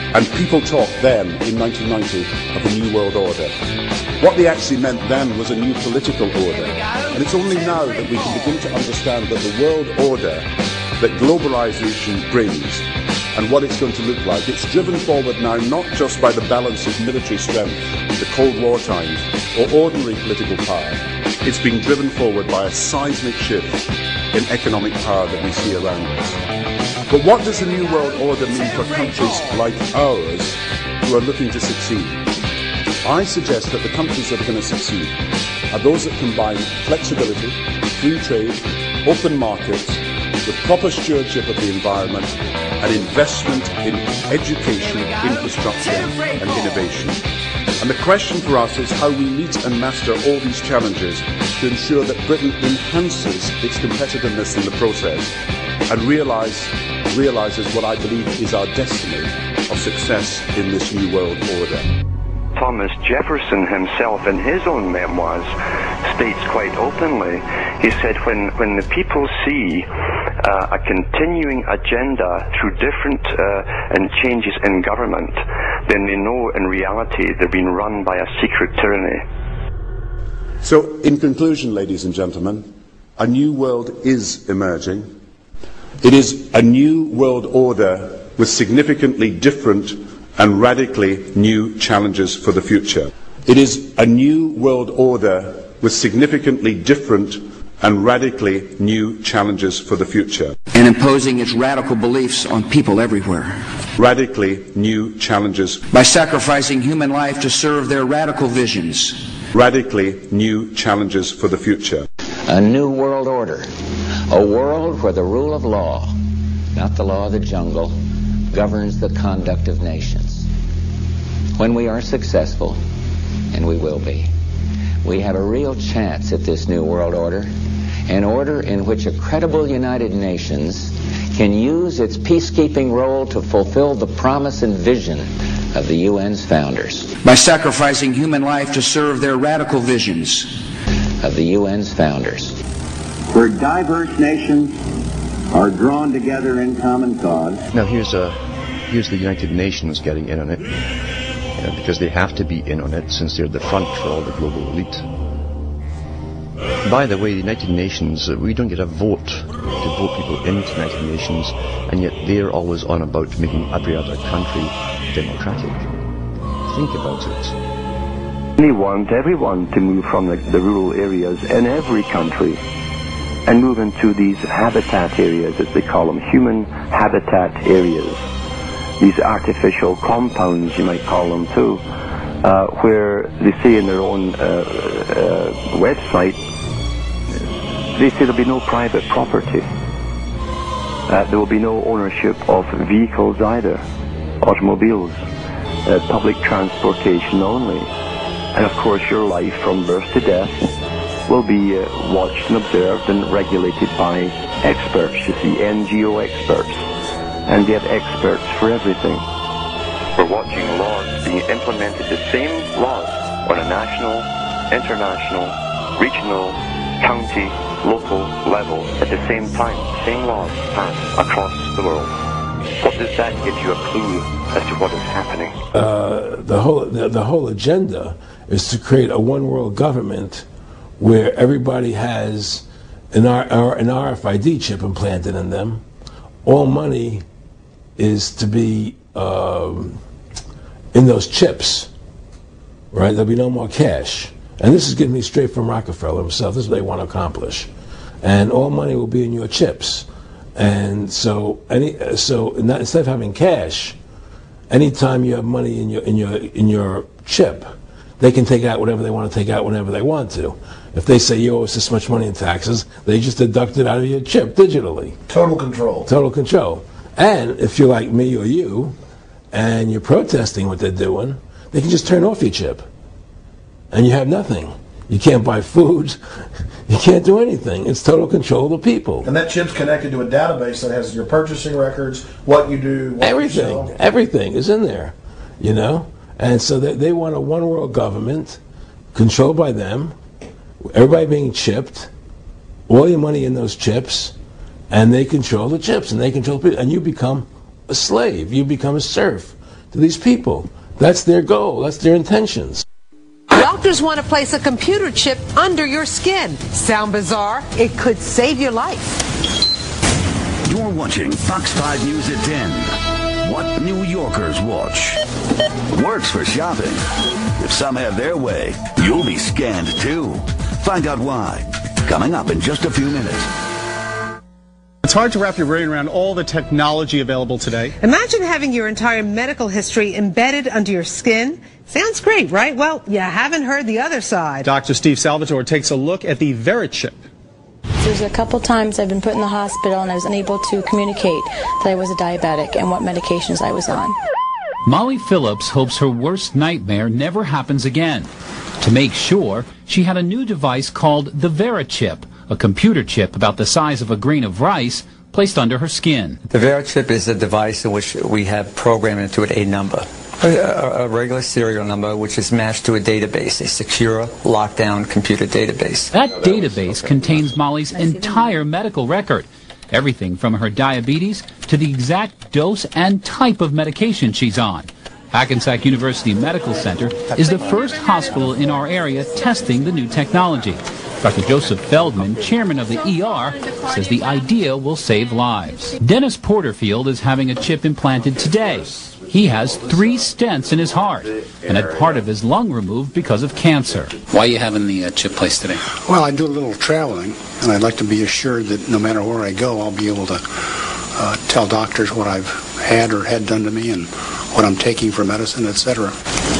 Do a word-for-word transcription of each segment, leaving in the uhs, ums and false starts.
And people talked then, in nineteen ninety, of a new world order. What they actually meant then was a new political order. And it's only now that we can begin to understand that the world order that globalization brings and what it's going to look like, it's driven forward now not just by the balance of military strength, the Cold War times, or ordinary political power. It's being driven forward by a seismic shift in economic power that we see around us. But what does the new world order mean for countries like ours who are looking to succeed? I suggest that the countries that are going to succeed are those that combine flexibility, free trade, open markets, with proper stewardship of the environment and investment in education, infrastructure and innovation. And the question for us is how we meet and master all these challenges to ensure that Britain enhances its competitiveness in the process and realize, realizes what I believe is our destiny of success in this new world order. Thomas Jefferson himself, in his own memoirs, states quite openly, he said, when, when the people see uh, a continuing agenda through different uh, and changes in government, then they know in reality they're being run by a secret tyranny. So, in conclusion, ladies and gentlemen, a new world is emerging. It is a new world order with significantly different and radically new challenges for the future. It is a new world order with significantly different and radically new challenges for the future. And imposing its radical beliefs on people everywhere. Radically new challenges. By sacrificing human life to serve their radical visions. Radically new challenges for the future. A new world order. A world where the rule of law, not the law of the jungle, governs the conduct of nations. When we are successful, and we will be, we have a real chance at this new world order, an order in which a credible United Nations can use its peacekeeping role to fulfill the promise and vision of the U N's founders. By sacrificing human life to serve their radical visions. Of the U N's founders. Where diverse nations are drawn together in common cause. Now here's a here's the United Nations getting in on it, you know, because they have to be in on it since they're the front for all the global elite. By the way, the United Nations, uh, we don't get a vote to vote people into the United Nations, and yet they're always on about making every other country democratic. Think about it. They want everyone to move from the, the rural areas in every country and move into these habitat areas, as they call them, human habitat areas. These artificial compounds, you might call them too, uh, where they say in their own uh, uh, website, they say there'll be no private property. Uh, there will be no ownership of vehicles either, automobiles, uh, public transportation only. And of course your life from birth to death will be uh, watched and observed and regulated by experts, you see, N G O experts. And they have experts for everything. We're watching laws being implemented, the same laws on a national, international, regional, county, local level at the same time. Same laws passed across the world. What does that give you a clue as to what is happening? Uh, the whole the, the whole agenda is to create a one world government where everybody has an, R, an R F I D chip implanted in them. All money is to be um, in those chips, right? There'll be no more cash. And this is getting me straight from Rockefeller himself. This is what they want to accomplish. And all money will be in your chips. And so, any so not, instead of having cash, anytime you have money in your in your in your chip, they can take out whatever they want to take out whenever they want to. If they say you owe us this much money in taxes, they just deduct it out of your chip digitally. Total control. Total control. And if you're like me or you, and you're protesting what they're doing, they can just turn off your chip, and you have nothing. You can't buy food. You can't do anything. It's total control of the people. And that chip's connected to a database that has your purchasing records, what you do, what everything, you sell. Everything is in there, you know. And so they, they want a one-world government controlled by them, everybody being chipped, all your money in those chips, and they control the chips, and they control people, and you become a slave. You become a serf to these people. That's their goal. That's their intentions. Doctors want to place a computer chip under your skin. Sound bizarre? It could save your life. You're watching Fox five News at ten. What New Yorkers watch. Works for shopping. If some have their way, you'll be scanned too. Find out why. Coming up in just a few minutes. It's hard to wrap your brain around all the technology available today. Imagine having your entire medical history embedded under your skin. Sounds great, right? Well, you haven't heard the other side. Doctor Steve Salvatore takes a look at the VeriChip. There's a couple times I've been put in the hospital and I was unable to communicate that I was a diabetic and what medications I was on. Molly Phillips hopes her worst nightmare never happens again. To make sure, she had a new device called the VeriChip, a computer chip about the size of a grain of rice placed under her skin. The VeriChip is a device in which we have programmed into it a number, a, a regular serial number which is matched to a database, a secure, lockdown computer database. That database contains Molly's entire medical record, everything from her diabetes to the exact dose and type of medication she's on. Hackensack University Medical Center is the first hospital in our area testing the new technology. Doctor Joseph Feldman, chairman of the E R, says the idea will save lives. Dennis Porterfield is having a chip implanted today. He has three stents in his heart and had part of his lung removed because of cancer. Why are you having the uh, chip placed today? Well, I do a little traveling, and I'd like to be assured that no matter where I go, I'll be able to uh, tell doctors what I've had or had done to me and what I'm taking for medicine, et cetera.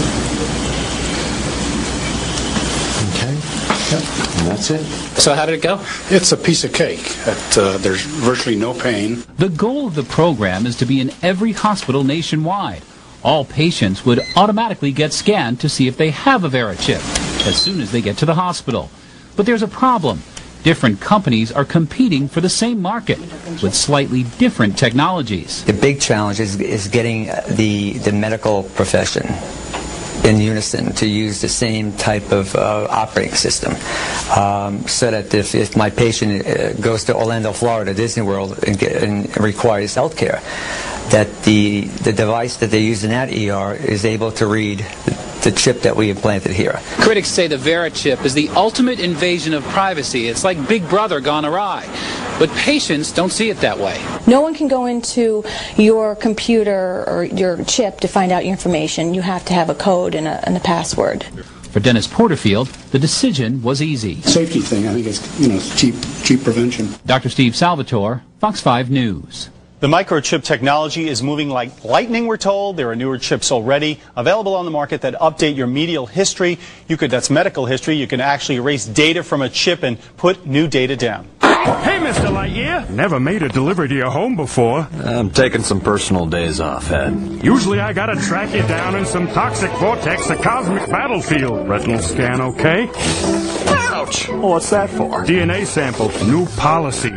Yep, and that's it. So how did it go? It's a piece of cake. It, uh, there's virtually no pain. The goal of the program is to be in every hospital nationwide. All patients would automatically get scanned to see if they have a VeriChip as soon as they get to the hospital. But there's a problem. Different companies are competing for the same market with slightly different technologies. The big challenge is, is getting the, the medical profession in unison to use the same type of uh, operating system, um, so that if, if my patient uh, goes to Orlando, Florida, Disney World, and, get, and requires health care, that the, the device that they use in that E R is able to read the, the chip that we implanted here. Critics say the VeriChip is the ultimate invasion of privacy. It's like Big Brother gone awry. But patients don't see it that way. No one can go into your computer or your chip to find out your information. You have to have a code and a, and a password. For Dennis Porterfield, the decision was easy. Safety thing, I think it's, you know, it's cheap, cheap prevention. Doctor Steve Salvatore, Fox five News. The microchip technology is moving like lightning, we're told. There are newer chips already available on the market that update your medical history. You could, that's medical history. You can actually erase data from a chip and put new data down. Hey, Mister Lightyear. Never made a delivery to your home before. I'm taking some personal days off, Ed. Usually I gotta track you down in some toxic vortex, a cosmic battlefield. Retinal scan okay? Ouch! Well, what's that for? D N A sample. New policy.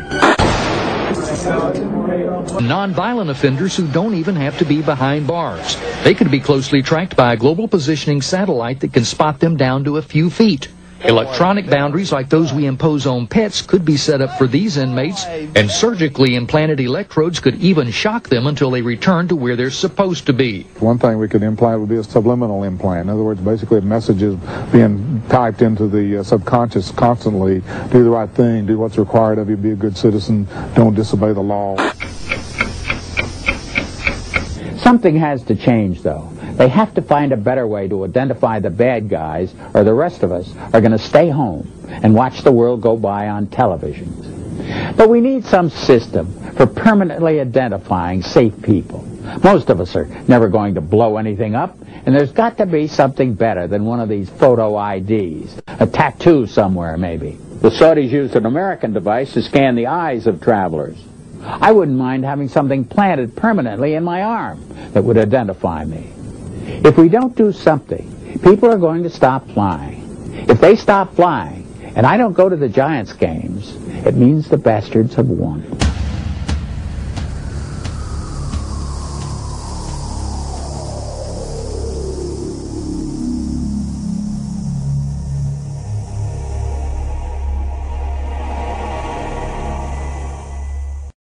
Non-violent offenders who don't even have to be behind bars. They could be closely tracked by a global positioning satellite that can spot them down to a few feet. Electronic boundaries like those we impose on pets could be set up for these inmates, and surgically implanted electrodes could even shock them until they return to where they're supposed to be. One thing we could implant would be a subliminal implant. In other words, basically a message is being typed into the uh, subconscious constantly. Do the right thing, do what's required of you, be a good citizen, don't disobey the law. Something has to change, though. They have to find a better way to identify the bad guys, or the rest of us are going to stay home and watch the world go by on televisions. But we need some system for permanently identifying safe people. Most of us are never going to blow anything up, and there's got to be something better than one of these photo I Ds. A tattoo somewhere, maybe. The Saudis used an American device to scan the eyes of travelers. I wouldn't mind having something planted permanently in my arm that would identify me. If we don't do something, people are going to stop flying. If they stop flying, and I don't go to the Giants games, it means the bastards have won.